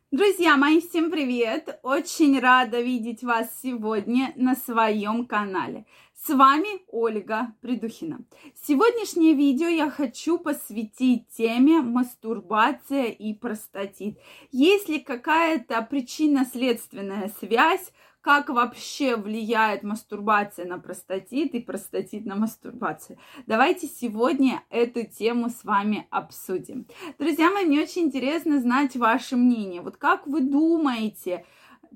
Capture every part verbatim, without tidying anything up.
Друзья мои, всем привет! Очень рада видеть вас сегодня на своем канале. С вами Ольга Придухина. Сегодняшнее видео я хочу посвятить теме мастурбация и простатит. Есть ли какая-то причинно-следственная связь? Как вообще влияет мастурбация на простатит и простатит на мастурбацию? Давайте сегодня эту тему с вами обсудим. Друзья мои, мне очень интересно знать ваше мнение. Вот как вы думаете,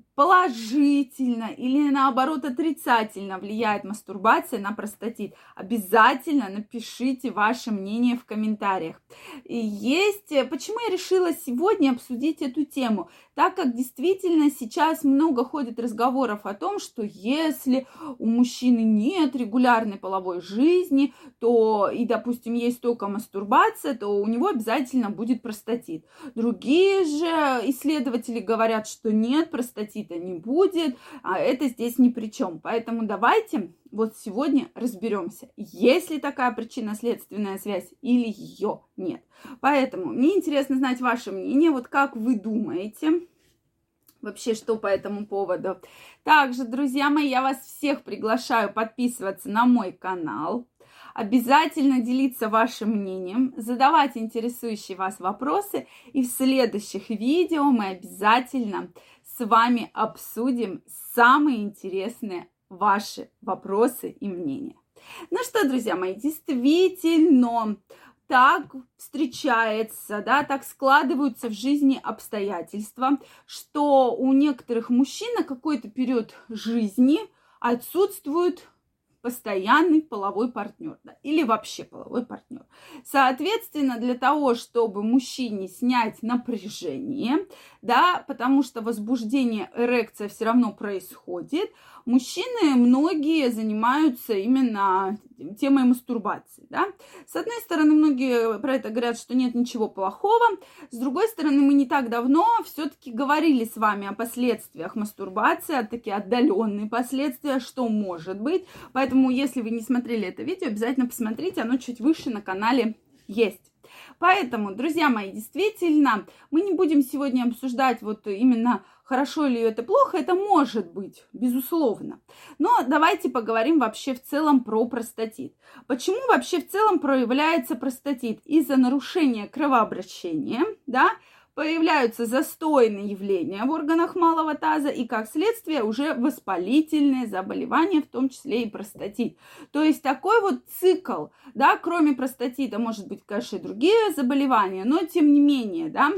положительно или наоборот отрицательно влияет мастурбация на простатит? Обязательно напишите ваше мнение в комментариях. И есть, почему я решила сегодня обсудить эту тему? Так как действительно сейчас много ходит разговоров о том, что если у мужчины нет регулярной половой жизни, то и, допустим, есть только мастурбация, то у него обязательно будет простатит. Другие же исследователи говорят, что нет, простатита не будет, а это здесь ни при чем. Поэтому давайте вот сегодня разберемся, есть ли такая причинно-следственная связь или ее нет. Поэтому мне интересно знать ваше мнение, вот как вы думаете вообще, что по этому поводу. Также, друзья мои, я вас всех приглашаю подписываться на мой канал, обязательно делиться вашим мнением, задавать интересующие вас вопросы, и в следующих видео мы обязательно с вами обсудим самые интересные ваши вопросы и мнения. Ну что, друзья мои, действительно, так встречается, да, так складываются в жизни обстоятельства, что у некоторых мужчин на какой-то период жизни отсутствует постоянный половой партнер, да, или вообще половой партнер. Соответственно, для того, чтобы мужчине снять напряжение, да, потому что возбуждение, эрекция все равно происходит, мужчины многие занимаются именно темой мастурбации, да. С одной стороны, многие про это говорят, что нет ничего плохого. С другой стороны, мы не так давно все-таки говорили с вами о последствиях мастурбации, о такие отдаленные последствия, что может быть. Поэтому, если вы не смотрели это видео, обязательно посмотрите, оно чуть выше на канале есть. Поэтому, друзья мои, действительно, мы не будем сегодня обсуждать вот именно хорошо ли это плохо, это может быть, безусловно. Но давайте поговорим вообще в целом про простатит. Почему вообще в целом проявляется простатит? Из-за нарушения кровообращения, да, появляются застойные явления в органах малого таза и, как следствие, уже воспалительные заболевания, в том числе и простатит. То есть такой вот цикл, да, кроме простатита, может быть, конечно, и другие заболевания, но тем не менее, да,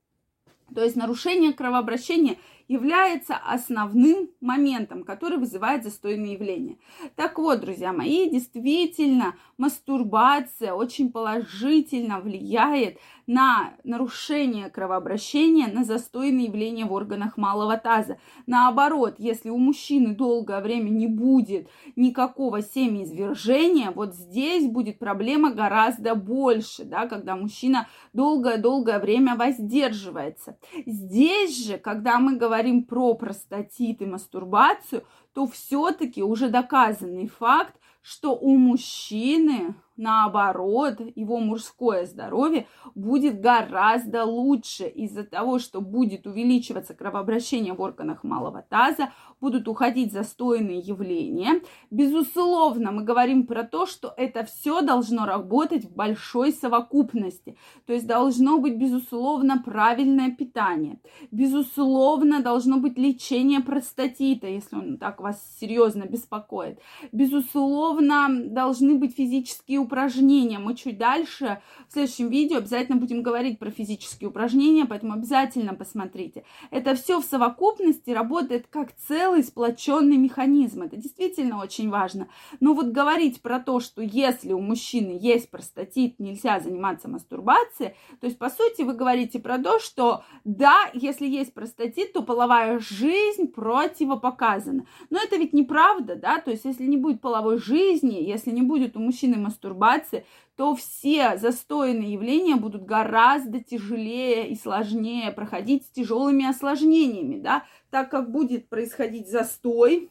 то есть нарушение кровообращения является основным моментом, который вызывает застойные явления. Так вот, друзья мои, действительно, мастурбация очень положительно влияет на нарушение кровообращения, на застойные явления в органах малого таза. Наоборот, если у мужчины долгое время не будет никакого семяизвержения, вот здесь будет проблема гораздо больше, да, когда мужчина долгое-долгое время воздерживается. Здесь же, когда мы говорим говорим про простатит и мастурбацию, то все-таки уже доказанный факт, что у мужчины, наоборот, его мужское здоровье будет гораздо лучше из-за того, что будет увеличиваться кровообращение в органах малого таза, будут уходить застойные явления. Безусловно, мы говорим про то, что это все должно работать в большой совокупности. То есть должно быть, безусловно, правильное питание. Безусловно, должно быть лечение простатита, если он так вас серьезно беспокоит. Безусловно, должны быть физические упражнения. Мы чуть дальше в следующем видео обязательно будем говорить про физические упражнения, поэтому обязательно посмотрите. Это все в совокупности работает как целый сплоченный механизм. Это действительно очень важно. Но вот говорить про то, что если у мужчины есть простатит, нельзя заниматься мастурбацией, то есть, по сути, вы говорите про то, что да, если есть простатит, то половая жизнь противопоказана. Но это ведь неправда, да, то есть, если не будет половой жизни, если не будет у мужчины мастурбации, то все застойные явления будут гораздо тяжелее и сложнее проходить с тяжелыми осложнениями, да, так как будет происходить застой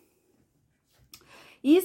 и,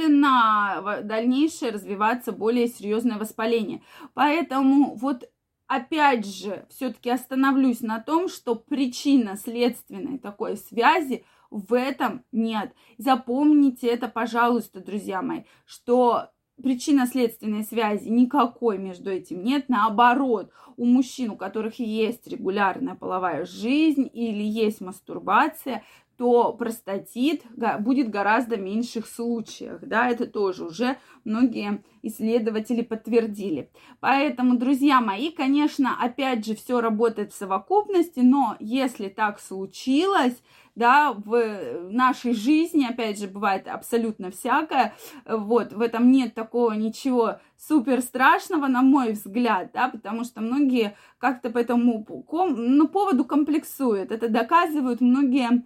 соответственно, дальнейшее развиваться более серьезное воспаление. Поэтому вот опять же, все-таки остановлюсь на том, что причинно-следственной такой связи в этом нет. Запомните это, пожалуйста, друзья мои, что причинно-следственной связи никакой между этим нет. Наоборот, у мужчин, у которых есть регулярная половая жизнь или есть мастурбация, то простатит будет гораздо меньших случаях, да, это тоже уже многие исследователи подтвердили. Поэтому, друзья мои, конечно, опять же, все работает в совокупности, но если так случилось, да, в нашей жизни, опять же, бывает абсолютно всякое, вот, в этом нет такого ничего супер страшного, на мой взгляд, да, потому что многие как-то по этому ну, поводу комплексуют, это доказывают многие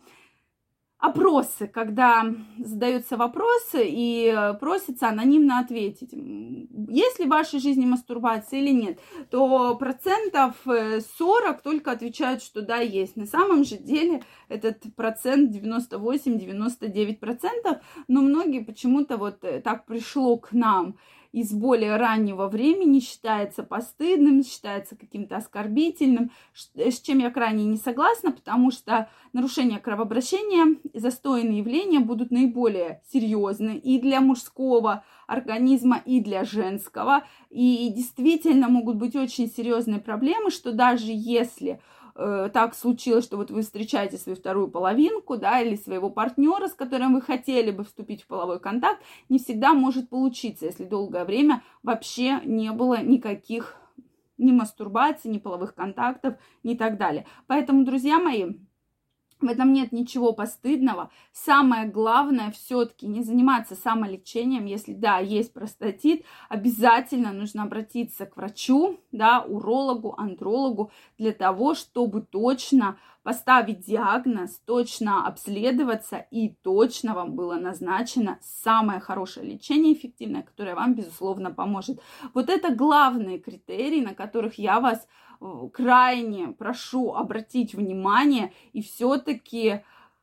опросы, когда задаются вопросы и просится анонимно ответить, есть ли в вашей жизни мастурбация или нет, то процентов сорок только отвечают, что да, есть. На самом же деле этот процент девяносто восемь - девяносто девять процентов, но многие почему-то вот так пришло к нам из более раннего времени, считается постыдным, считается каким-то оскорбительным, с чем я крайне не согласна, потому что нарушения кровообращения и застойные явления будут наиболее серьезны и для мужского организма, и для женского. И действительно могут быть очень серьезные проблемы, что даже если так случилось, что вот вы встречаете свою вторую половинку, да, или своего партнера, с которым вы хотели бы вступить в половой контакт, не всегда может получиться, если долгое время вообще не было никаких ни мастурбаций, ни половых контактов, ни так далее. Поэтому, друзья мои, в этом нет ничего постыдного. Самое главное все-таки не заниматься самолечением. Если, да, есть простатит, обязательно нужно обратиться к врачу, да, урологу, андрологу, для того, чтобы точно поставить диагноз, точно обследоваться и точно вам было назначено самое хорошее лечение, эффективное, которое вам, безусловно, поможет. Вот это главные критерии, на которых я вас крайне прошу обратить внимание и все-таки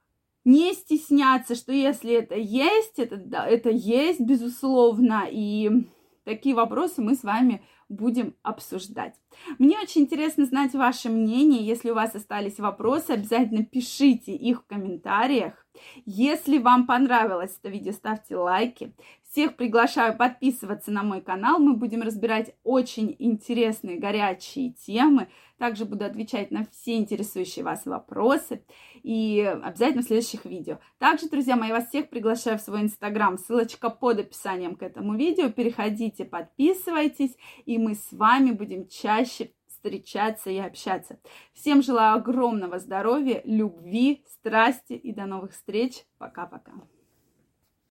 не стесняться, что если это есть, это, да, это есть, безусловно, и такие вопросы мы с вами будем обсуждать. Мне очень интересно знать ваше мнение. Если у вас остались вопросы, обязательно пишите их в комментариях. Если вам понравилось это видео, ставьте лайки. Всех приглашаю подписываться на мой канал. Мы будем разбирать очень интересные, горячие темы. Также буду отвечать на все интересующие вас вопросы. И обязательно в следующих видео. Также, друзья мои, вас всех приглашаю в свой инстаграм. Ссылочка под описанием к этому видео. Переходите, подписывайтесь. И мы с вами будем чаще встречаться и общаться. Всем желаю огромного здоровья, любви, страсти и до новых встреч. Пока-пока.